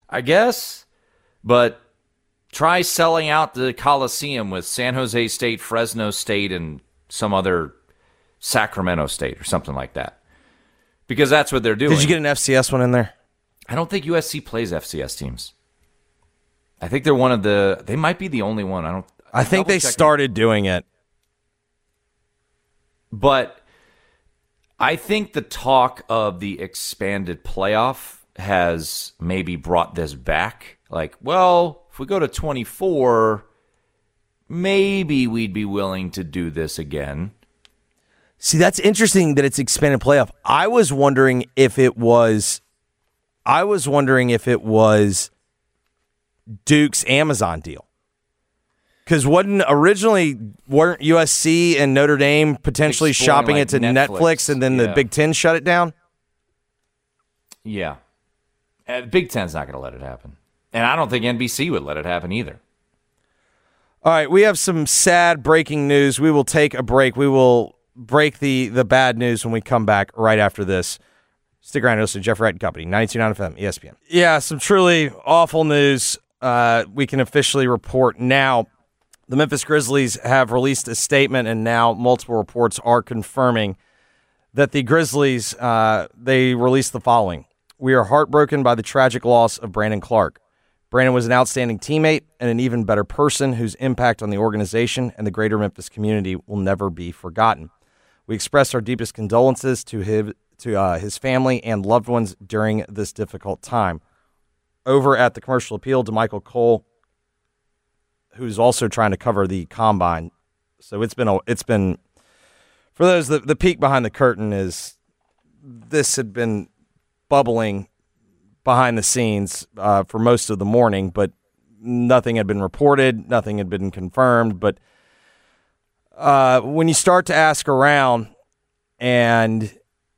I guess. But try selling out the Coliseum with San Jose State, Fresno State, and some other Sacramento State or something like that. Because that's what they're doing. Did you get an FCS one in there? I don't think USC plays FCS teams. I think they're one of the. They might be the only one. I think they started doing it. But I think the talk of the expanded playoff has maybe brought this back. Like, well, if we go to 24, maybe we'd be willing to do this again. See, that's interesting that it's expanded playoff. I was wondering if it was Duke's Amazon deal. Because weren't USC and Notre Dame potentially shopping it to Netflix and then the Big Ten shut it down? Yeah. Big Ten's not going to let it happen. And I don't think NBC would let it happen either. All right, we have some sad breaking news. We will take a break. We will break the bad news when we come back right after this. Stick around, listen to Jeff Wright & Company, 92.9 FM, ESPN. Yeah, some truly awful news we can officially report now. The Memphis Grizzlies have released a statement, and now multiple reports are confirming that the Grizzlies, they released the following. We are heartbroken by the tragic loss of Brandon Clarke. Brandon was an outstanding teammate and an even better person whose impact on the organization and the greater Memphis community will never be forgotten. We express our deepest condolences to his family and loved ones during this difficult time. Over at the Commercial Appeal, DeMichael Cole, who's also trying to cover the combine. So it's been for those, the peek behind the curtain is this had been bubbling behind the scenes for most of the morning, but nothing had been reported, nothing had been confirmed. But when you start to ask around and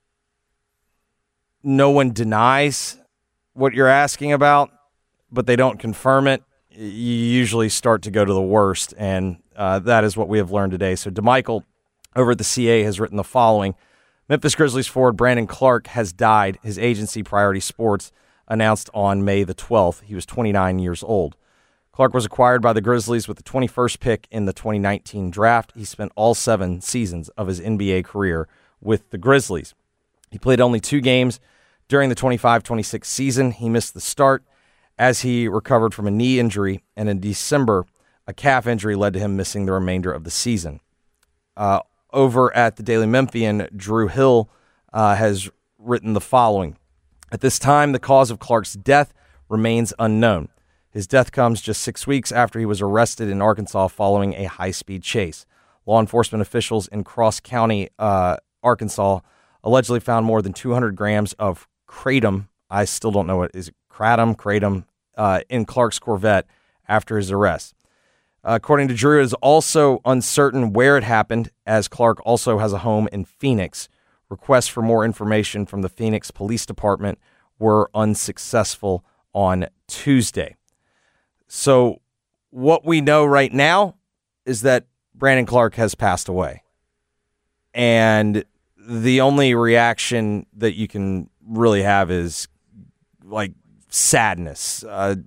no one denies what you're asking about, but they don't confirm it, you usually start to go to the worst, and that is what we have learned today. So DeMichael over at the CA has written the following. Memphis Grizzlies forward Brandon Clarke has died. His agency, Priority Sports, announced on May the 12th. He was 29 years old. Clarke was acquired by the Grizzlies with the 21st pick in the 2019 draft. He spent all 7 seasons of his NBA career with the Grizzlies. He played only 2 games during the 25-26 season. He missed the start as he recovered from a knee injury, and in December, a calf injury led to him missing the remainder of the season. Over at the Daily Memphian, Drew Hill has written the following. At this time, the cause of Clarke's death remains unknown. His death comes just 6 weeks after he was arrested in Arkansas following a high-speed chase. Law enforcement officials in Cross County, Arkansas, allegedly found more than 200 grams of kratom. I still don't know what is it. Kratom, in Clarke's Corvette after his arrest. According to Drew, it is also uncertain where it happened, as Clarke also has a home in Phoenix. Requests for more information from the Phoenix Police Department were unsuccessful on Tuesday. So what we know right now is that Brandon Clarke has passed away. And the only reaction that you can really have is like sadness.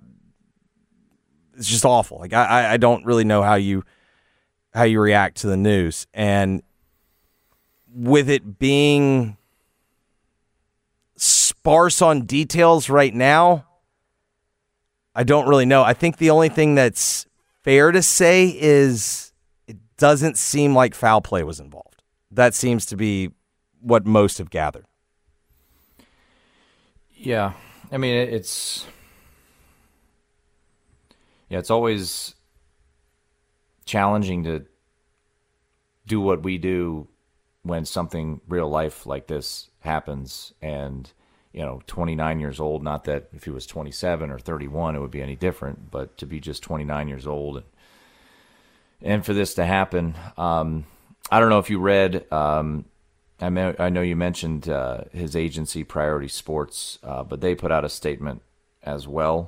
It's just awful. Like I don't really know how you react to the news, and with it being sparse on details right now, I don't really know. I think the only thing that's fair to say is it doesn't seem like foul play was involved. That seems to be what most have gathered. Yeah. I mean, it's always challenging to do what we do when something real life like this happens. And, 29 years old, not that if he was 27 or 31, it would be any different, but to be just 29 years old and for this to happen, I don't know if you read, I know you mentioned his agency, Priority Sports, but they put out a statement as well.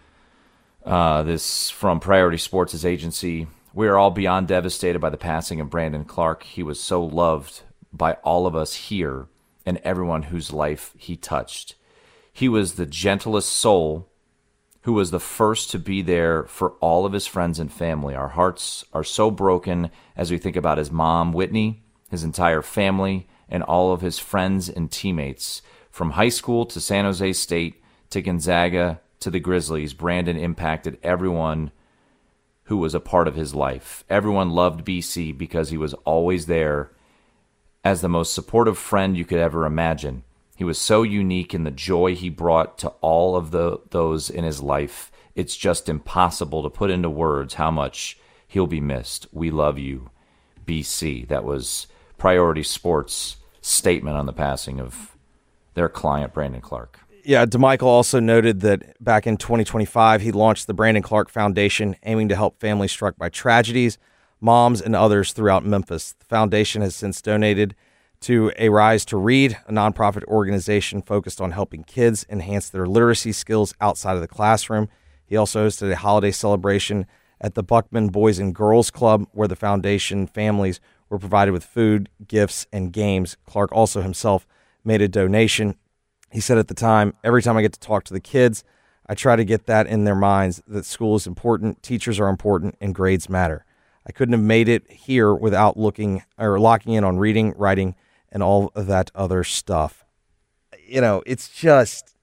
This from Priority Sports' agency. We are all beyond devastated by the passing of Brandon Clarke. He was so loved by all of us here and everyone whose life he touched. He was the gentlest soul who was the first to be there for all of his friends and family. Our hearts are so broken as we think about his mom, Whitney, his entire family, and all of his friends and teammates. From high school to San Jose State to Gonzaga to the Grizzlies, Brandon impacted everyone who was a part of his life. Everyone loved BC because he was always there as the most supportive friend you could ever imagine. He was so unique in the joy he brought to all of those in his life. It's just impossible to put into words how much he'll be missed. We love you, BC. That was Priority Sports' statement on the passing of their client, Brandon Clarke. Yeah, DeMichael also noted that back in 2025, he launched the Brandon Clarke Foundation, aiming to help families struck by tragedies, moms, and others throughout Memphis. The foundation has since donated to A Rise to Read, a nonprofit organization focused on helping kids enhance their literacy skills outside of the classroom. He also hosted a holiday celebration at the Buckman Boys and Girls Club, where the foundation families were provided with food, gifts, and games. Clarke also himself made a donation. He said at the time, "Every time I get to talk to the kids, I try to get that in their minds, that school is important, teachers are important, and grades matter. I couldn't have made it here without locking in on reading, writing, and all of that other stuff." You know, it's just,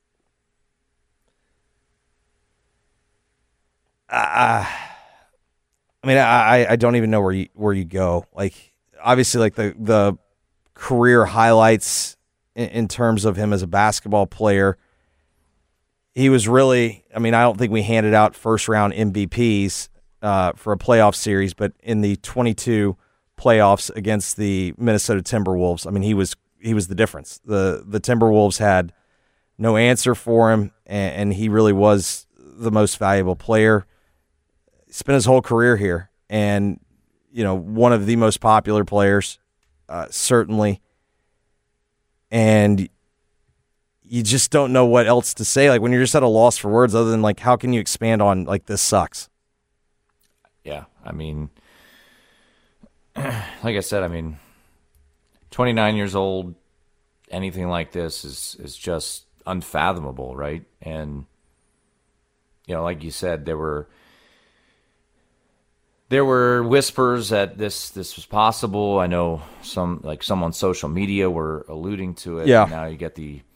I don't even know where you go. Like, obviously, like the career highlights in terms of him as a basketball player, he was really, I don't think we handed out first round MVPs for a playoff series, but in the 22 playoffs against the Minnesota Timberwolves, he was the difference. The Timberwolves had no answer for him, and he really was the most valuable player. He spent his whole career here, and one of the most popular players, certainly. And you just don't know what else to say. Like, when you're just at a loss for words, other than like, how can you expand on like, this sucks? Yeah, like I said, 29 years old, anything like this is just unfathomable, right? And like you said, there were whispers that this was possible. I know some on social media were alluding to it. Yeah. And now you get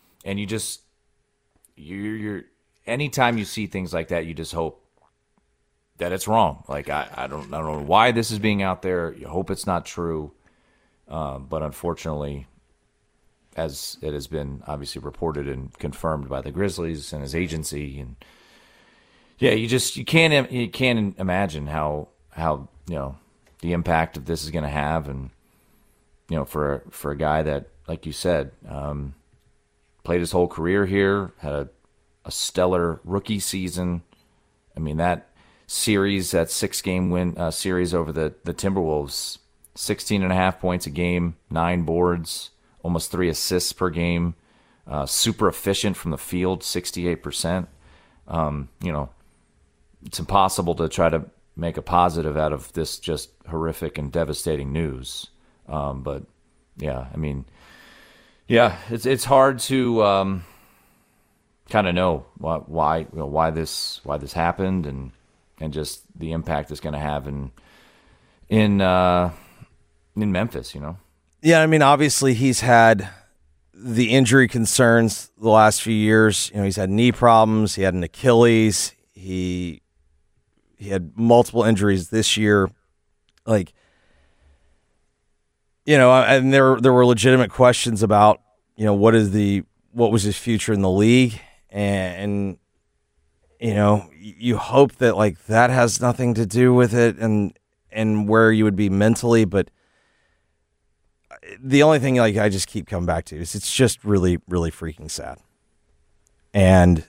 you're anytime you see things like that, you just hope that it's wrong. Like, I don't know why this is being out there. You hope it's not true. But unfortunately, as it has been obviously reported and confirmed by the Grizzlies and his agency, and yeah, you can't imagine how the impact of this is going to have. And for a guy that, like you said, played his whole career here, had a stellar rookie season. That series, that 6-game win series over the Timberwolves, 16.5 points a game, 9 boards, almost 3 assists per game, super efficient from the field, 68%. It's impossible to try to make a positive out of this just horrific and devastating news. But yeah, it's hard to kind of know why this happened and just the impact it's going to have in Memphis. Yeah, obviously he's had the injury concerns the last few years. He's had knee problems. He had an Achilles. He had multiple injuries this year. And there were legitimate questions about, what was his future in the league. And you hope that that has nothing to do with it and where you would be mentally. But the only thing I just keep coming back to is it's just really, really freaking sad. And,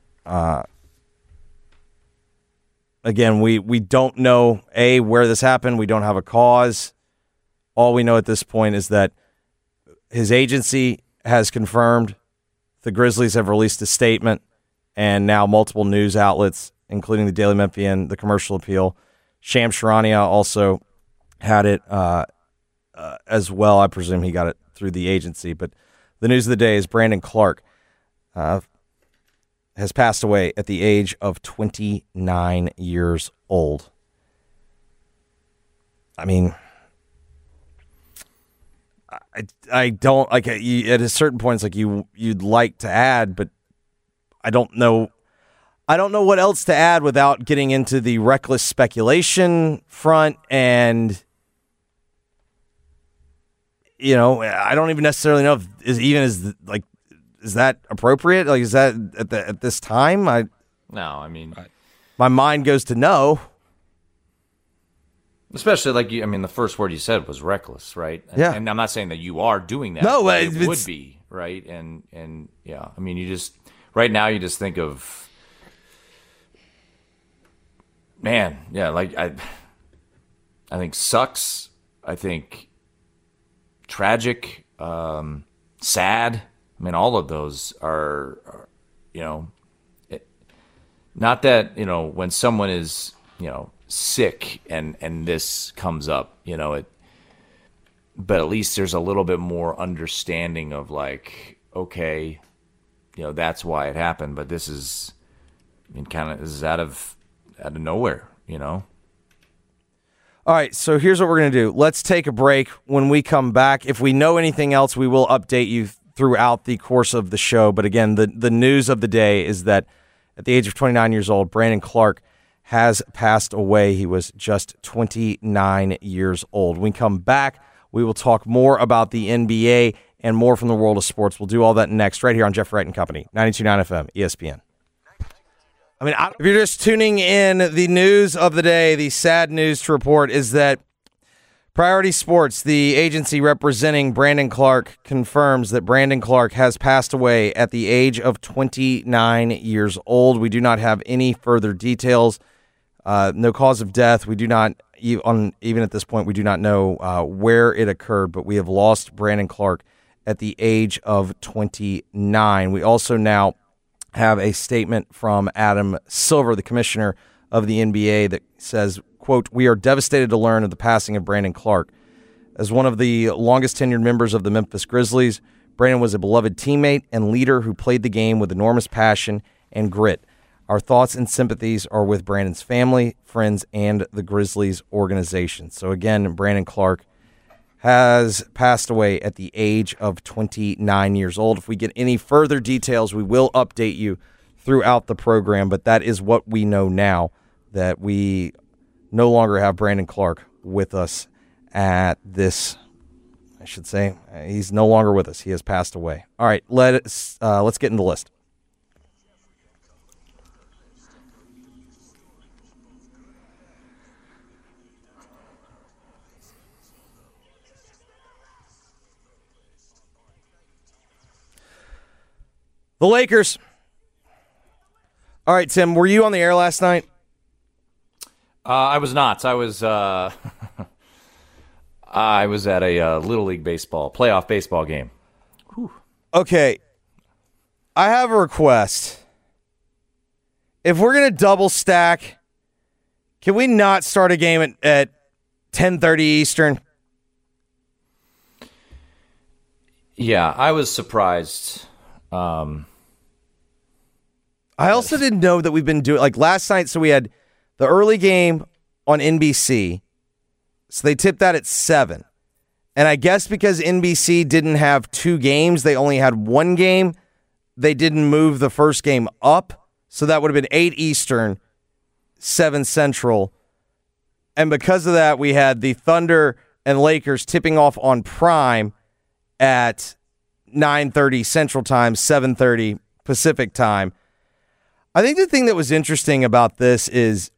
again, we don't know, where this happened. We don't have a cause. All we know at this point is that his agency has confirmed, the Grizzlies have released a statement, and now multiple news outlets, including the Daily Memphian, the Commercial Appeal. Shams Charania also had it as well. I presume he got it through the agency. But the news of the day is Brandon Clarke has passed away at the age of 29 years old. I mean, I don't like at a certain point. It's like you'd like to add, but I don't know. I don't know what else to add without getting into the reckless speculation front, and I don't even necessarily know if is that appropriate? Like, is that at this time? My mind goes to no. Especially the first word you said was reckless, right? Yeah. And I'm not saying that you are doing that. No, but it would be, right? And yeah, you just right now you just think of, man, yeah, I think sucks. I think tragic, sad. All of those are not that, when someone is, sick and this comes up, but at least there's a little bit more understanding of okay, that's why it happened, but this is this is out of nowhere, All right, so here's what we're going to do. Let's take a break. When we come back, if we know anything else, we will update you throughout the course of the show. But again, the news of the day is that at the age of 29 years old, Brandon Clarke has passed away. He was just 29 years old. When we come back, we will talk more about the NBA and more from the world of sports. We'll do all that next right here on Jeff Wright and Company, 92.9 FM, ESPN. If you're just tuning in, the news of the day, the sad news to report is that Priority Sports, the agency representing Brandon Clarke, confirms that Brandon Clarke has passed away at the age of 29 years old. We do not have any further details. No cause of death. We do not, even at this point, we do not know where it occurred, but we have lost Brandon Clarke at the age of 29. We also now have a statement from Adam Silver, the commissioner of the NBA, that says, quote, "We are devastated to learn of the passing of Brandon Clarke. As one of the longest tenured members of the Memphis Grizzlies, Brandon was a beloved teammate and leader who played the game with enormous passion and grit. Our thoughts and sympathies are with Brandon's family, friends, and the Grizzlies organization." So again, Brandon Clarke has passed away at the age of 29 years old. If we get any further details, we will update you throughout the program, but that is what we know now, that we no longer have Brandon Clarke with us at this, I should say. He's no longer with us. He has passed away. All right, let's get in the list. The Lakers. All right, Tim, were you on the air last night? I was not. I was I was at a Little League playoff baseball game. Whew. Okay. I have a request. If we're going to double stack, can we not start a game at 10:30 Eastern? Yeah, I was surprised. I also didn't know that we've been doing, last night, so we had the early game on NBC, so they tipped that at 7. And I guess because NBC didn't have 2 games, they only had 1 game, they didn't move the first game up, so that would have been 8 Eastern, 7 Central. And because of that, we had the Thunder and Lakers tipping off on Prime at 9:30 Central Time, 7:30 Pacific Time. I think the thing that was interesting about this is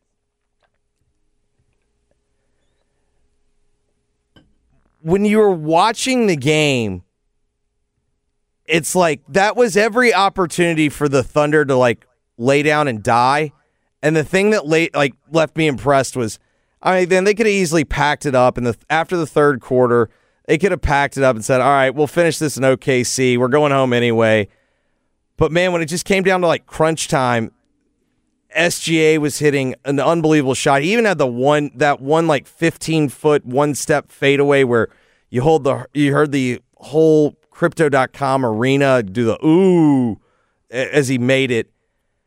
when you were watching the game, it's like that was every opportunity for the Thunder to lay down and die. And the thing that left me impressed was, then they could have easily packed it up, and after the third quarter, they could have packed it up and said, "All right, we'll finish this in OKC. We're going home anyway." But man, when it just came down to crunch time, SGA was hitting an unbelievable shot. He even had that one 15-foot one-step fadeaway where you heard the whole Crypto.com arena do the ooh as he made it.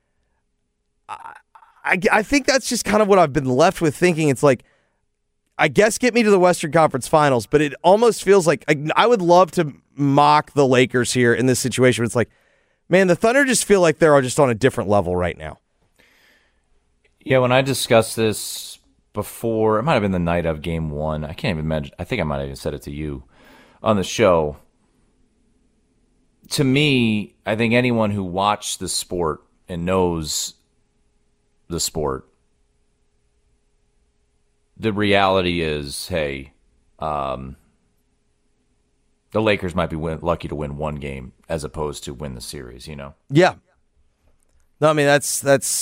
I think that's just kind of what I've been left with thinking. It's like, I guess get me to the Western Conference Finals, but it almost feels like I would love to mock the Lakers here in this situation. It's like, man, the Thunder just feel like they're just on a different level right now. Yeah, when I discussed this before, it might have been the night of Game 1. I can't even imagine. I think I might have even said it to you on the show. To me, I think anyone who watched the sport and knows the sport, the reality is, hey, the Lakers might be lucky to win one game as opposed to win the series, you know? Yeah. No, I mean, that's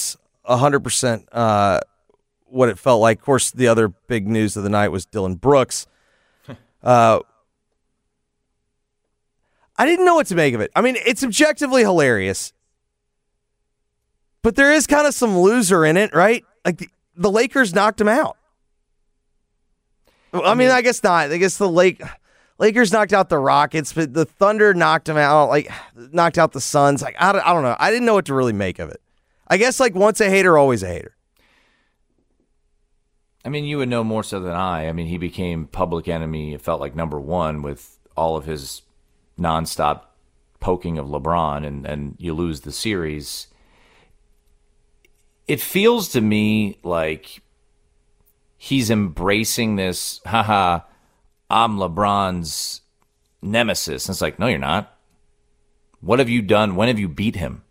100% what it felt like. Of course, the other big news of the night was Dylan Brooks. I didn't know what to make of it. I mean, it's objectively hilarious, but there is kind of some loser in it, right? Like the Lakers knocked him out. I mean, I guess not. I guess the Lakers knocked out the Rockets, but the Thunder knocked him out, knocked out the Suns. Like I don't know. I didn't know what to really make of it. I guess once a hater, always a hater. I mean, you would know more so than I. I mean, he became public enemy. It felt like number one with all of his nonstop poking of LeBron, and you lose the series. It feels to me like he's embracing this, haha, I'm LeBron's nemesis. And it's like, no, you're not. What have you done? When have you beat him?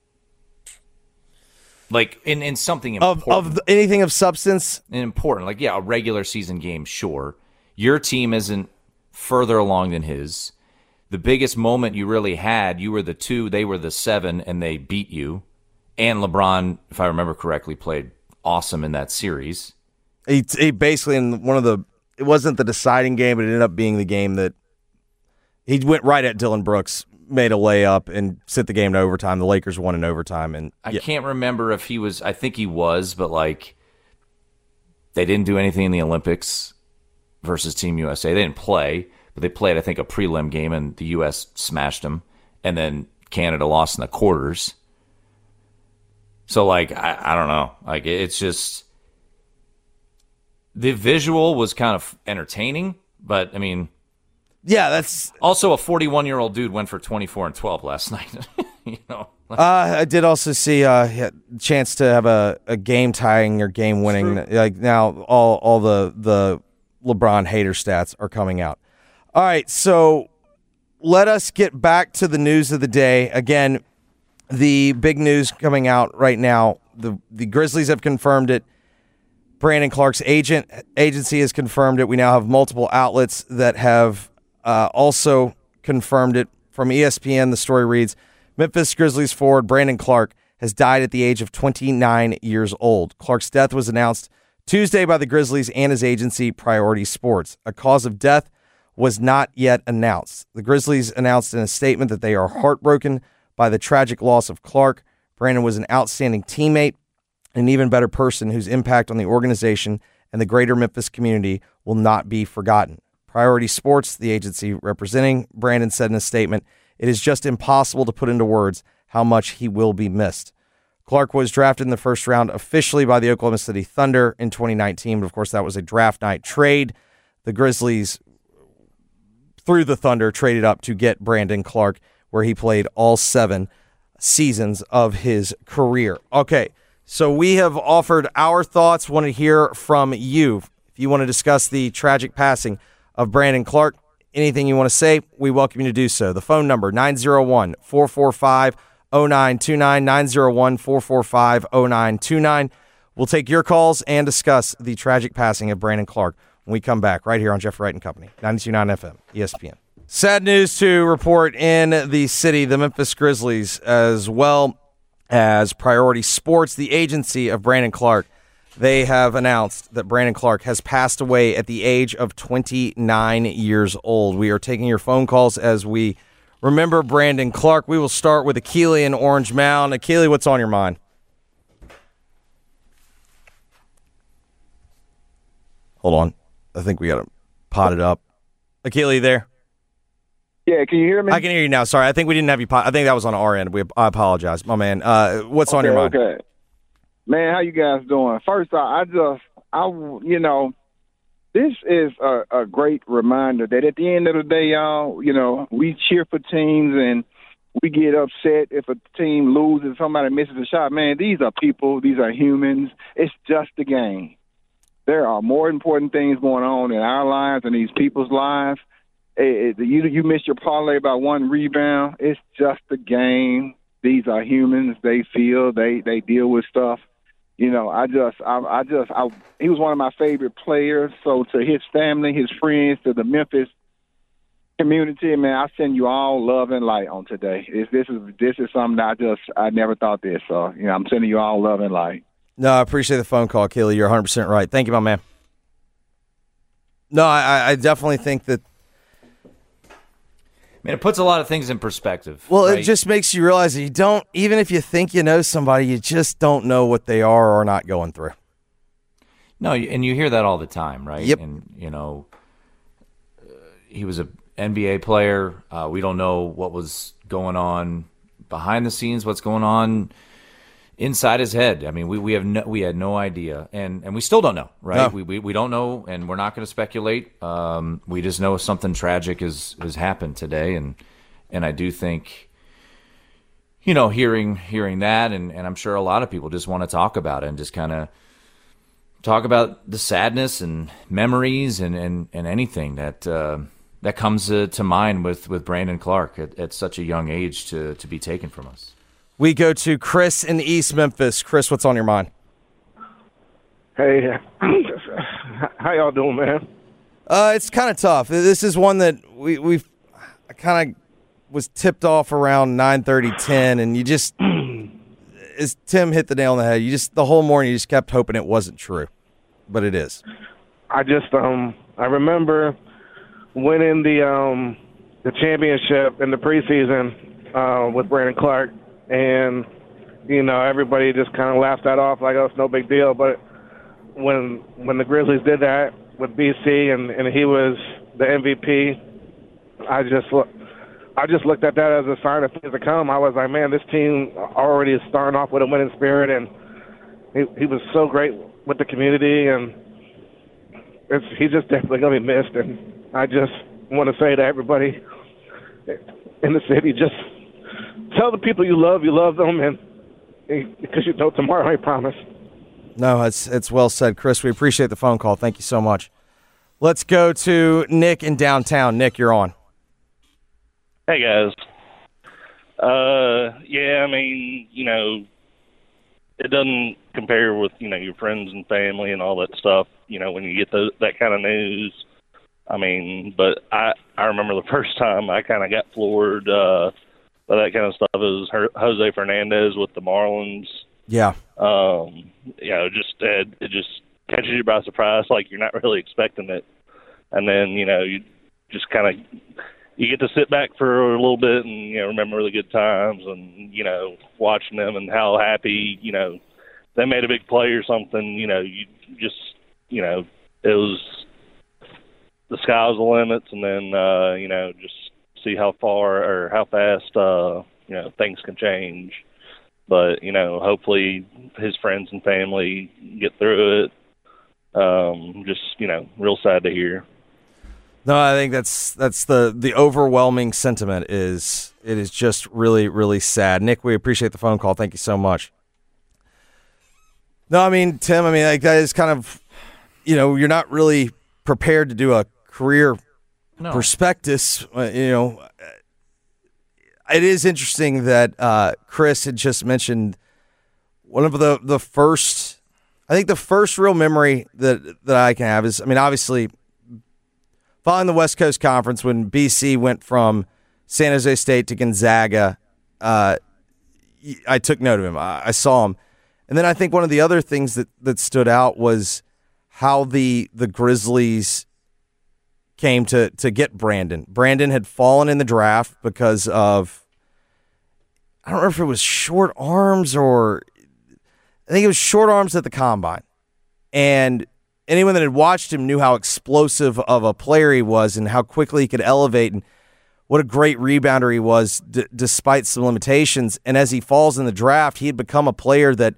Like in something important. Of anything of substance? Important. Like, yeah, a regular season game, sure. Your team isn't further along than his. The biggest moment you really had, you were the 2, they were the 7, and they beat you. And LeBron, if I remember correctly, played awesome in that series. He basically, in it wasn't the deciding game, but it ended up being the game that he went right at Dylan Brooks, made a layup, and sent the game to overtime. The Lakers won in overtime. And I can't remember if he was, I think he was, but they didn't do anything in the Olympics versus Team USA. They didn't play, but they played, I think, a prelim game, and the U.S. smashed them. And then Canada lost in the quarters. So, I don't know. It's just, the visual was kind of entertaining, but, I mean, yeah, that's also a 41-year-old dude went for 24 and 12 last night. You know, I did also see a chance to have a game tying or game winning. Like now, all the LeBron hater stats are coming out. All right, so let us get back to the news of the day. Again, the big news coming out right now: the Grizzlies have confirmed it. Brandon Clarke's agency has confirmed it. We now have multiple outlets that have also confirmed it. From ESPN, the story reads, Memphis Grizzlies forward Brandon Clarke has died at the age of 29 years old. Clarke's death was announced Tuesday by the Grizzlies and his agency, Priority Sports. A cause of death was not yet announced. The Grizzlies announced in a statement that they are heartbroken by the tragic loss of Clarke. Brandon was an outstanding teammate, an even better person whose impact on the organization and the greater Memphis community will not be forgotten. Priority Sports, the agency representing Brandon, said in a statement, it is just impossible to put into words how much he will be missed. Clarke was drafted in the first round officially by the Oklahoma City Thunder in 2019, but of course that was a draft night trade. The Grizzlies, through the Thunder, traded up to get Brandon Clarke, where he played all 7 seasons of his career. Okay, so we have offered our thoughts, want to hear from you. If you want to discuss the tragic passing of Brandon Clarke, anything you want to say, we welcome you to do so. The phone number, 901-445-0929, 901-445-0929. We'll take your calls and discuss the tragic passing of Brandon Clarke when we come back right here on Jeff Wright and Company, 92.9 FM, ESPN. Sad news to report in the city, the Memphis Grizzlies, as well as Priority Sports, the agency of Brandon Clarke. They have announced that Brandon Clarke has passed away at the age of 29 years old. We are taking your phone calls as we remember Brandon Clarke. We will start with Akili in Orange Mound. Akili, what's on your mind? Hold on. I think we got to pot it up. Akili, there? Yeah, can you hear me? I can hear you now. Sorry, I think we didn't have you pot. I think that was on our end. I apologize, my man. What's on your mind? Okay. Man, how you guys doing? First off, this is a great reminder that at the end of the day, y'all, we cheer for teams and we get upset if a team loses, somebody misses a shot. Man, these are people. These are humans. It's just a game. There are more important things going on in our lives and these people's lives. You missed your parlay by one rebound. It's just a game. These are humans. They feel. They deal with stuff. He was one of my favorite players. So to his family, his friends, to the Memphis community, man, I send you all love and light on today. This is something that I never thought this. So I'm sending you all love and light. No, I appreciate the phone call, Keely. You're 100% right. Thank you, my man. No, I definitely think that. Man, it puts a lot of things in perspective. Well, right? It just makes you realize that you don't, even if you think you know somebody, you just don't know what they are or are not going through. No, and you hear that all the time, right? Yep. And, he was an NBA player. We don't know what was going on behind the scenes, what's going on inside his head. I mean, we had no idea, and we still don't know, right? No. We don't know, and we're not going to speculate. We just know something tragic has happened today, and I do think, hearing that, and I'm sure a lot of people just want to talk about it and just kind of talk about the sadness and memories and anything that comes to mind with Brandon Clarke at such a young age to be taken from us. We go to Chris in East Memphis. Chris, what's on your mind? Hey, how y'all doing, man? It's kind of tough. This is one that I kind of was tipped off around 9:30, 10, and you just, as Tim hit the nail on the head, the whole morning you just kept hoping it wasn't true, but it is. I remember winning the championship in the preseason with Brandon Clarke. And, everybody just kind of laughed that off like, oh, it's no big deal. But when the Grizzlies did that with BC and he was the MVP, I just looked at that as a sign of things to come. I was like, man, this team already is starting off with a winning spirit. And he was so great with the community. And he's just definitely going to be missed. And I just want to say to everybody in the city, just tell the people you love them, and because tomorrow, I promise. No, it's well said, Chris. We appreciate the phone call. Thank you so much. Let's go to Nick in downtown. Nick, you're on. Hey, guys. Yeah, I mean, it doesn't compare with, your friends and family and all that stuff, when you get that kind of news. I mean, but I remember the first time I kind of got floored by that kind of stuff. It was Jose Fernandez with the Marlins. Yeah. It just catches you by surprise, like you're not really expecting it. And then, you just kind of, you get to sit back for a little bit and, remember the good times and, watching them and how happy, they made a big play or something, you just, it was, the sky's the limits, and then, just see how far or how fast, things can change. But, hopefully his friends and family get through it. Just, real sad to hear. No, I think that's the overwhelming sentiment it is just really, really sad. Nick, we appreciate the phone call. Thank you so much. No, I mean, Tim, like that is kind of, you're not really prepared to do a career prospectus. It is interesting that Chris had just mentioned one of the first, I think the first real memory that I can have is, obviously following the West Coast Conference when BC went from San Jose State to Gonzaga. I took note of him. I saw him. And then I think one of the other things that stood out was how the Grizzlies came to get Brandon. Brandon had fallen in the draft because of, I don't know if it was short arms or I think it was short arms at the combine. And anyone that had watched him knew how explosive of a player he was and how quickly he could elevate and what a great rebounder he was despite some limitations. And as he falls in the draft, he had become a player that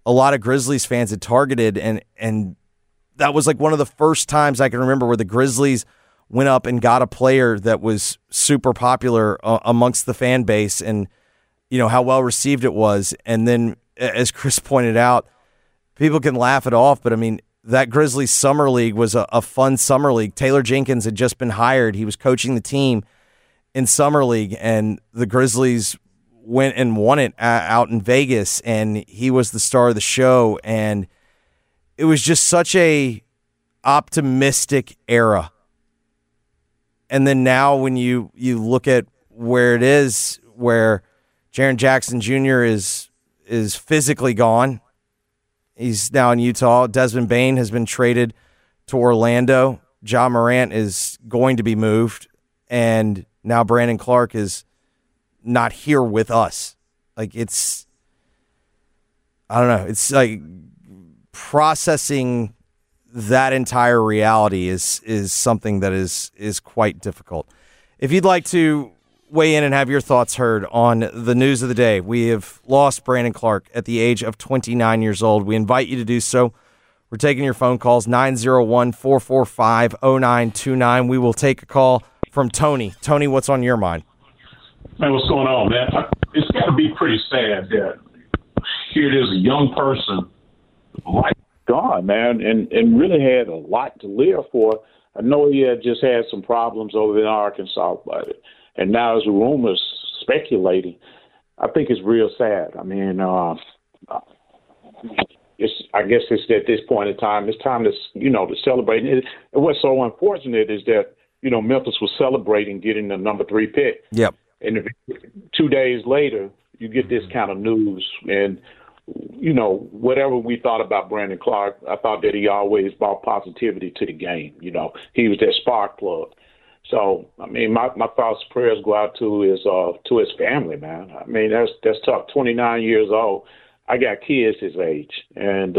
a lot of Grizzlies fans had targeted, and that was like one of the first times I can remember where the Grizzlies went up and got a player that was super popular amongst the fan base, and how well received it was. And then, as Chris pointed out, people can laugh it off, but I mean, that Grizzlies summer league was a fun summer league. Taylor Jenkins had just been hired. He was coaching the team in summer league, and the Grizzlies went and won it out in Vegas, and he was the star of the show. And it was just such a optimistic era. And then now when you look at where it is, where Jaren Jackson Jr. is physically gone, he's now in Utah. Desmond Bane has been traded to Orlando. Ja Morant is going to be moved, and now Brandon Clarke is not here with us. Like, it's, I don't know. It's like processing that entire reality is something that is quite difficult. If you'd like to weigh in and have your thoughts heard on the news of the day, we have lost Brandon Clarke at the age of 29 years old. We invite you to do so. We're taking your phone calls, 901-445-0929. We will take a call from Tony. Tony, what's on your mind? Man, what's going on, man? It's got to be pretty sad that here it is, a young person like gone, man, and really had a lot to live for. I know he had just had some problems over in Arkansas, and now as the rumors speculating, I think it's real sad. I mean, I guess it's at this point in time, it's time to to celebrate. And what's so unfortunate is that Memphis was celebrating getting the number 3 pick. Yep. And 2 days later, you get this kind of news. And, whatever we thought about Brandon Clarke, I thought that he always brought positivity to the game. He was that spark plug. So, I mean, my thoughts, prayers go out to his family, man. I mean, that's tough. 29 years old. I got kids his age. And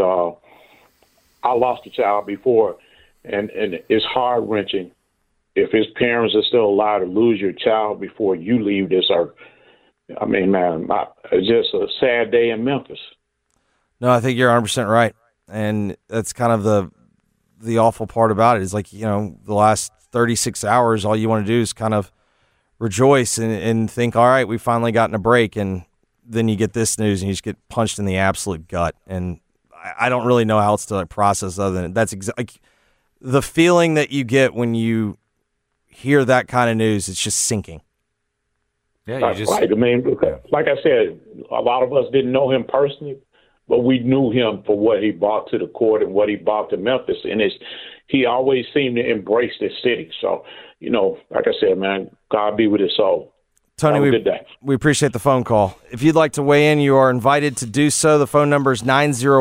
I lost a child before. And it's heart-wrenching if his parents are still alive to lose your child before you leave this earth. I mean, man, it's just a sad day in Memphis. No, I think you're 100% right. And that's kind of the awful part about it is, like, the last 36 hours, all you want to do is kind of rejoice and think, all right, we've finally gotten a break. And then you get this news and you just get punched in the absolute gut. And I don't really know how else to process other than that's exactly the feeling that you get when you hear that kind of news. It's just sinking. Yeah, you just right. I mean, like I said, a lot of us didn't know him personally, but we knew him for what he brought to the court and what he brought to Memphis. And he always seemed to embrace this city. So, like I said, man, God be with his soul. Tony, we appreciate the phone call. If you'd like to weigh in, you are invited to do so. The phone number is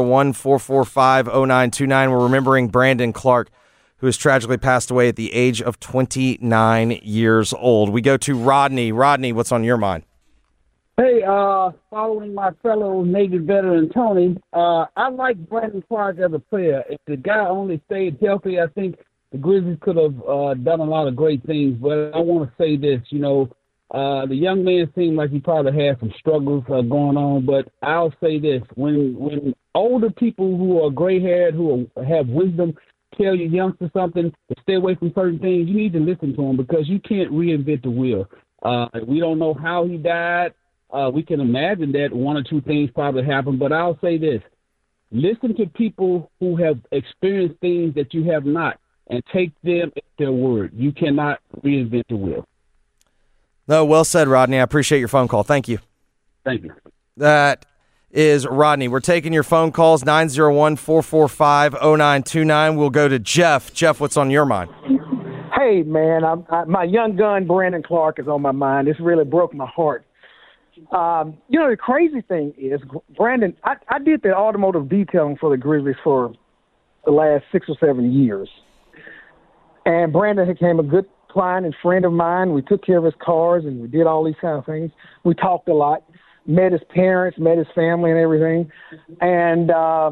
901-445-0929. We're remembering Brandon Clarke, who has tragically passed away at the age of 29 years old. We go to Rodney. Rodney, what's on your mind? Hey, following my fellow Navy veteran Tony, I like Brandon Clarke as a player. If the guy only stayed healthy, I think the Grizzlies could have done a lot of great things. But I want to say this, the young man seemed like he probably had some struggles going on. But I'll say this, when older people who are gray-haired, who have wisdom, tell your youngster something to stay away from certain things, you need to listen to them because you can't reinvent the wheel. We don't know how he died. We can imagine that one or two things probably happened, but I'll say this. Listen to people who have experienced things that you have not and take them at their word. You cannot reinvent the wheel. No, well said, Rodney. I appreciate your phone call. Thank you. Thank you. That is Rodney. We're taking your phone calls, 901-445-0929. We'll go to Jeff. Jeff, what's on your mind? Hey, man, my young gun, Brandon Clarke, is on my mind. This really broke my heart. The crazy thing is, Brandon, I did the automotive detailing for the Grizzlies for the last 6 or 7 years. And Brandon became a good client and friend of mine. We took care of his cars, and we did all these kind of things. We talked a lot. Met his parents, met his family and everything. And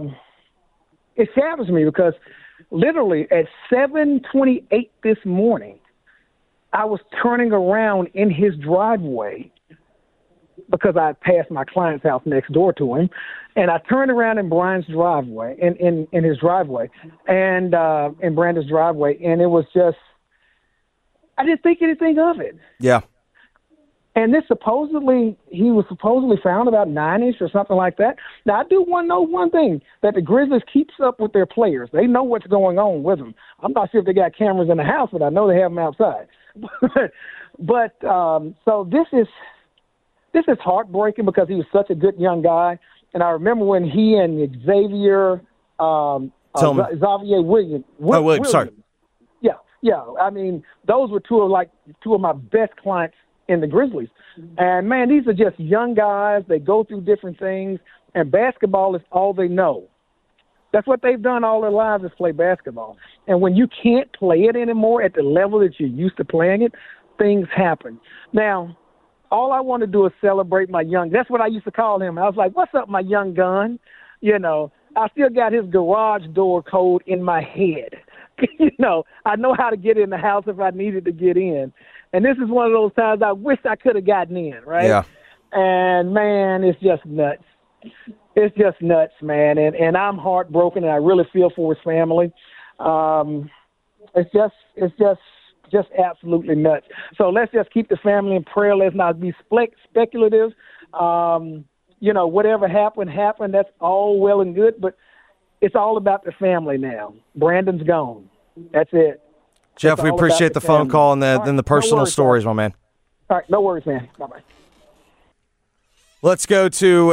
it saddens me because literally at 7:28 this morning, I was turning around in his driveway because I passed my client's house next door to him, and I turned around in Brian's driveway, in his driveway, and in Brandon's driveway, and it was just, I didn't think anything of it. Yeah. And he was supposedly found about 9-ish or something like that. Now, I do want to know one thing, that the Grizzlies keeps up with their players. They know what's going on with them. I'm not sure if they got cameras in the house, but I know they have them outside. So this is heartbreaking because he was such a good young guy. And I remember when he and Xavier Williams. Sorry. Yeah. I mean, those were two of my best clients in the Grizzlies. And, man, these are just young guys. They go through different things, and basketball is all they know. That's what they've done all their lives, is play basketball. And when you can't play it anymore at the level that you're used to playing it, things happen. Now, all I want to do is celebrate my young – that's what I used to call him. I was like, what's up, my young gun? You know, I still got his garage door code in my head. You know, I know how to get in the house if I needed to get in. And this is one of those times I wish I could have gotten in, right? Yeah. And, man, it's just nuts. It's just nuts, man. And I'm heartbroken, and I really feel for his family. It's just absolutely nuts. So let's just keep the family in prayer. Let's not be speculative. You know, whatever happened. That's all well and good, but it's all about the family now. Brandon's gone. That's it. Jeff, we appreciate the phone call and the personal stories, my man. All right, no worries, man. Bye-bye. Let's go to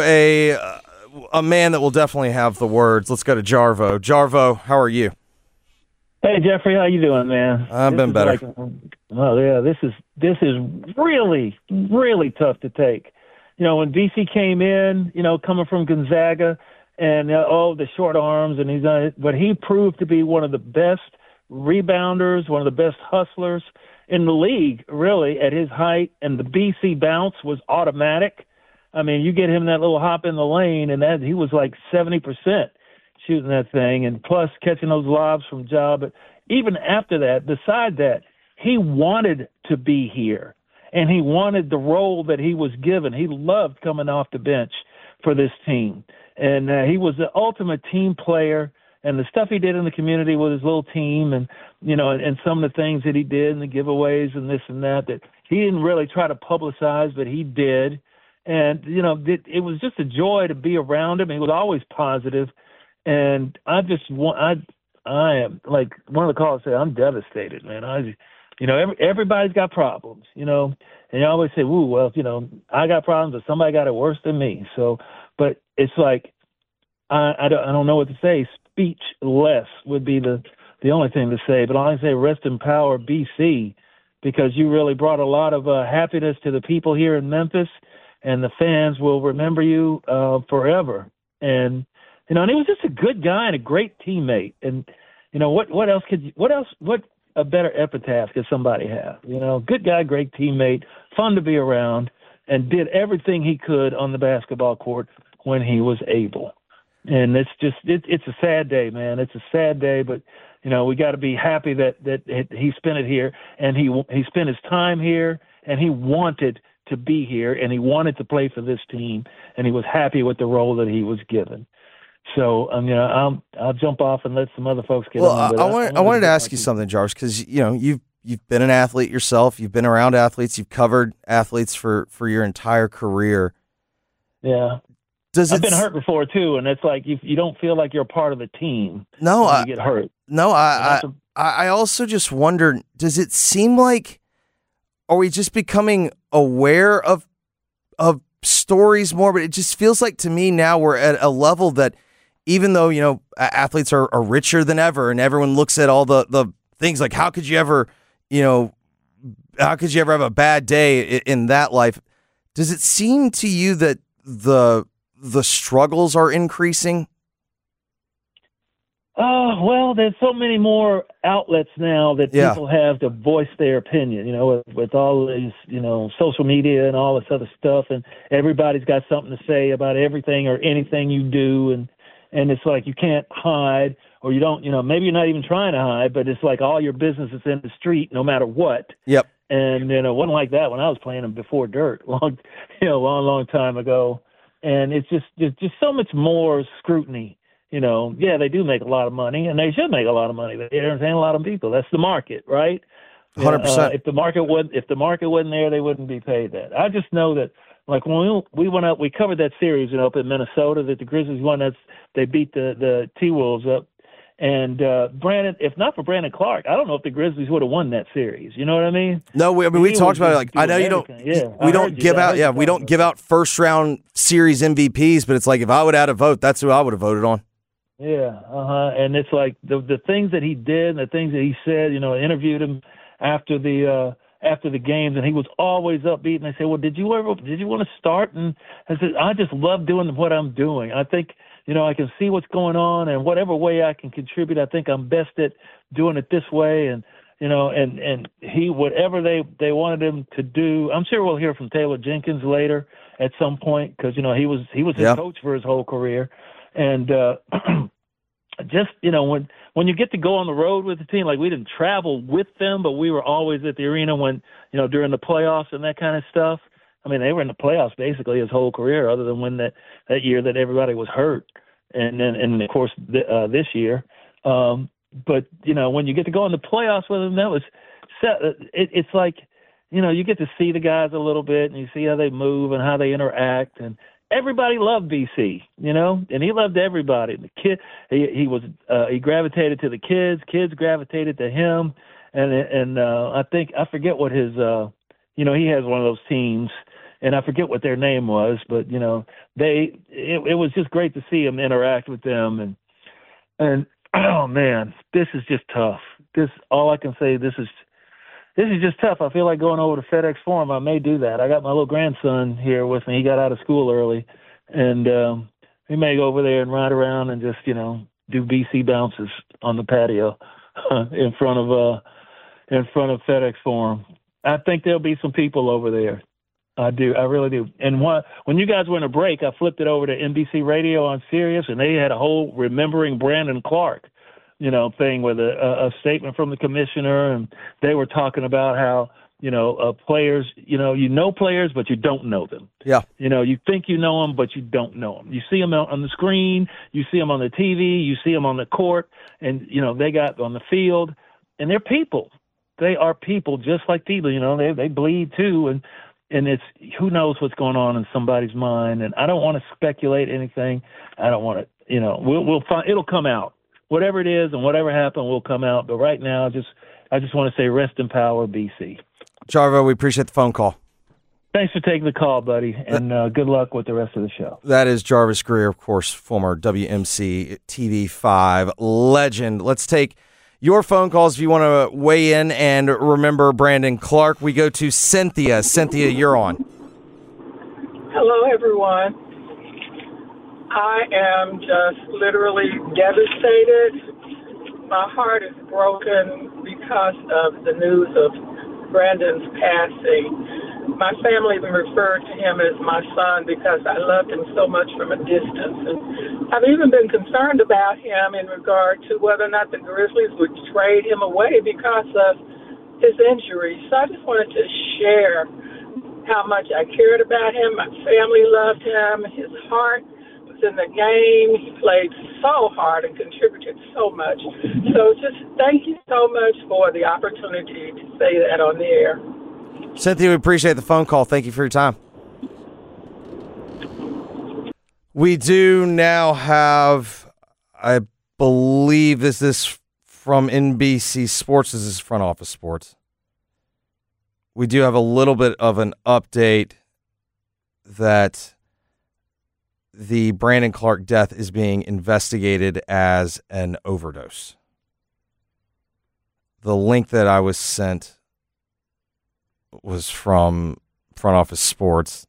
a man that will definitely have the words. Let's go to Jarvo. Jarvo, how are you? Hey, Jeffrey, how you doing, man? I've been better. This is really, really tough to take. You know, when BC came in, you know, coming from Gonzaga, and the short arms, and but he proved to be one of the best rebounders, one of the best hustlers in the league, really, at his height, and the BC bounce was automatic. I mean, you get him that little hop in the lane, and that he was like 70% shooting that thing, and plus catching those lobs from Ja. But even after that, beside that, he wanted to be here, and he wanted the role that he was given. He loved coming off the bench for this team, and he was the ultimate team player. And the stuff he did in the community with his little team, and you know, and some of the things that he did, and the giveaways and this and that he didn't really try to publicize, but he did. And you know, it was just a joy to be around him. He was always positive, and I am, like one of the callers said, I'm devastated, man. Everybody's got problems, you know, and you always say, "Ooh, well, you know, I got problems, but somebody got it worse than me." So, but it's like I don't know what to say. Speechless would be the only thing to say. But I say rest in power, BC, because you really brought a lot of happiness to the people here in Memphis, and the fans will remember you forever. And you know, and he was just a good guy and a great teammate. And you know, what a better epitaph could somebody have? You know, good guy, great teammate, fun to be around, and did everything he could on the basketball court when he was able. And it's just it's a sad day, man. It's a sad day, but you know, we got to be happy that he spent it here, and he spent his time here, and he wanted to be here, and he wanted to play for this team, and he was happy with the role that he was given. So I'll jump off and let some other folks get on. I wanted to ask you something, Jarvis, because you know you've been an athlete yourself. You've been around athletes. You've covered athletes for your entire career. Yeah. I've been hurt before too, and it's like you don't feel like you're a part of the team. No, when you get hurt. No, I also just wonder, does it seem like, are we just becoming aware of stories more? But it just feels like to me now we're at a level that even though, you know, athletes are richer than ever, and everyone looks at all the things like how could you ever have a bad day in that life? Does it seem to you that the struggles are increasing? Well, there's so many more outlets now that people have to voice their opinion, you know, with all these, you know, social media and all this other stuff, and everybody's got something to say about everything or anything you do, and it's like you can't hide, or you don't, you know, maybe you're not even trying to hide, but it's like all your business is in the street no matter what. Yep. And it wasn't like that when I was playing them before dirt, long time ago. And it's just so much more scrutiny. Yeah, they do make a lot of money, and they should make a lot of money. They entertain a lot of people. That's the market, right? 100%. If the market wasn't there, they wouldn't be paid that. I just know that, like when we went up, we covered that series up in Minnesota that the Grizzlies won. They beat the T-Wolves up. And Brandon, if not for Brandon Clark, I don't know if the Grizzlies would have won that series. You know what I mean? No, we talked about it. Like, I know you don't. Yeah, we don't give out. Yeah, we don't give out first round series MVPs. But it's like if I would have had a vote, that's who I would have voted on. Yeah, and it's like the things that he did, and the things that he said. I interviewed him after the games, and he was always upbeat. And I said, "Well, did you want to start?" And I said, "I just love doing what I'm doing. I think." I can see what's going on, and whatever way I can contribute, I think I'm best at doing it this way. And and he, whatever they wanted him to do, I'm sure we'll hear from Taylor Jenkins later at some point, because he was his coach for his whole career. And just when you get to go on the road with the team, like we didn't travel with them, but we were always at the arena when during the playoffs and that kind of stuff. I mean, they were in the playoffs basically his whole career, other than when that year that everybody was hurt, and of course this year. But when you get to go in the playoffs with them, that was it's like you get to see the guys a little bit, and you see how they move and how they interact, and everybody loved BC, and he loved everybody. The kid, he gravitated to the kids. Kids gravitated to him, and I forget what his he has one of those teams. And I forget what their name was, but it was just great to see him interact with them, and oh man, this is just tough. All I can say, this is just tough. I feel like going over to FedEx Forum. I may do that. I got my little grandson here with me. He got out of school early, and we may go over there and ride around and just do BC bounces on the patio in front of FedEx Forum. I think there'll be some people over there. I do. I really do. And when you guys were in a break, I flipped it over to NBC Radio on Sirius, and they had a whole remembering Brandon Clark, thing with a statement from the commissioner, and they were talking about how, players, players, but you don't know them. Yeah. You think you know them, but you don't know them. You see them on the screen, you see them on the TV, you see them on the court, and, they got on the field, and they're people. They are people just like people, they bleed too, and it's who knows what's going on in somebody's mind. And I don't want to speculate anything. I don't want to, we'll find, it'll come out. Whatever it is and whatever happened will come out. But right now, I just want to say rest in power, BC. Jarvo, we appreciate the phone call. Thanks for taking the call, buddy, and good luck with the rest of the show. That is Jarvis Greer, of course, former WMC TV5 legend. Let's take your phone calls if you want to weigh in and remember Brandon Clark. We go to Cynthia. Cynthia, you're on. Hello, everyone. I am just literally devastated. My heart is broken because of the news of Brandon's passing. My family even referred to him as my son because I loved him so much from a distance. And I've even been concerned about him in regard to whether or not the Grizzlies would trade him away because of his injury. So I just wanted to share how much I cared about him. My family loved him. His heart was in the game. He played so hard and contributed so much. So just thank you so much for the opportunity to say that on the air. Cynthia, we appreciate the phone call. Thank you for your time. We do now have, I believe this is from NBC Sports. This is Front Office Sports. We do have a little bit of an update that the Brandon Clark death is being investigated as an overdose. The link that I was sent was from Front Office Sports.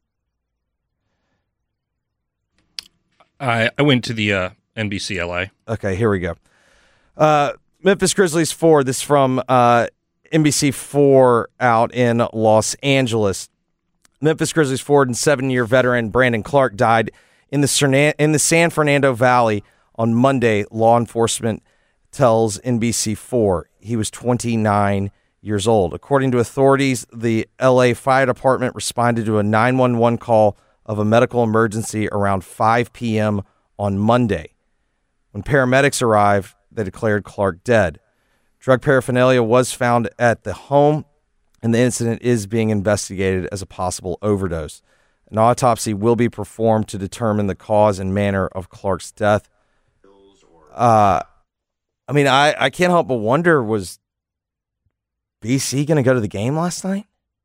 I went to the NBC LA. Okay, here we go. Memphis Grizzlies 4. This is from NBC 4 out in Los Angeles. Memphis Grizzlies forward and 7-year veteran Brandon Clark died in the San Fernando Valley on Monday, law enforcement tells NBC 4. He was 29 years old. According to authorities, the LA Fire Department responded to a 911 call of a medical emergency around 5 p.m. on Monday. When paramedics arrived, they declared Clark dead. Drug paraphernalia was found at the home, and the incident is being investigated as a possible overdose. An autopsy will be performed to determine the cause and manner of Clark's death. I can't help but wonder, was BC going to go to the game last night?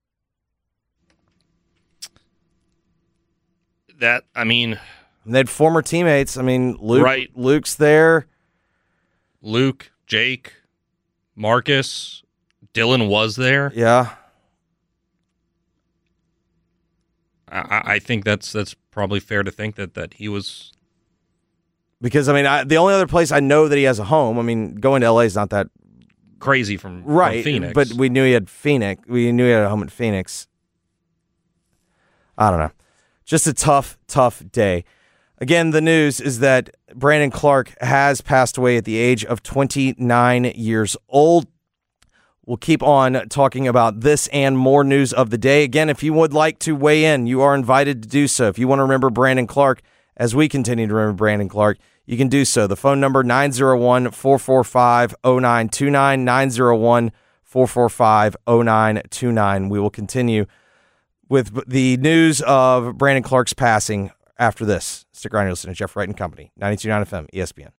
They had former teammates. Luke, right. Luke's there. Luke, Jake, Marcus, Dylan was there. Yeah. I think that's probably fair to think that he was. Because, the only other place I know that he has a home, going to LA is not that crazy from Phoenix. But we knew he had Phoenix. We knew he had a home in Phoenix. I don't know. Just a tough day. Again, the news is that Brandon Clark has passed away at the age of 29 years old. We'll keep on talking about this and more news of the day. Again, if you would like to weigh in, you are invited to do so. If you want to remember Brandon Clark, as we continue to remember Brandon Clark, you can do so. The phone number, 901-445-0929, 901-445-0929. We will continue with the news of Brandon Clark's passing after this. Stick around, you're listening to Jeff Wright and Company, 92.9 FM, ESPN.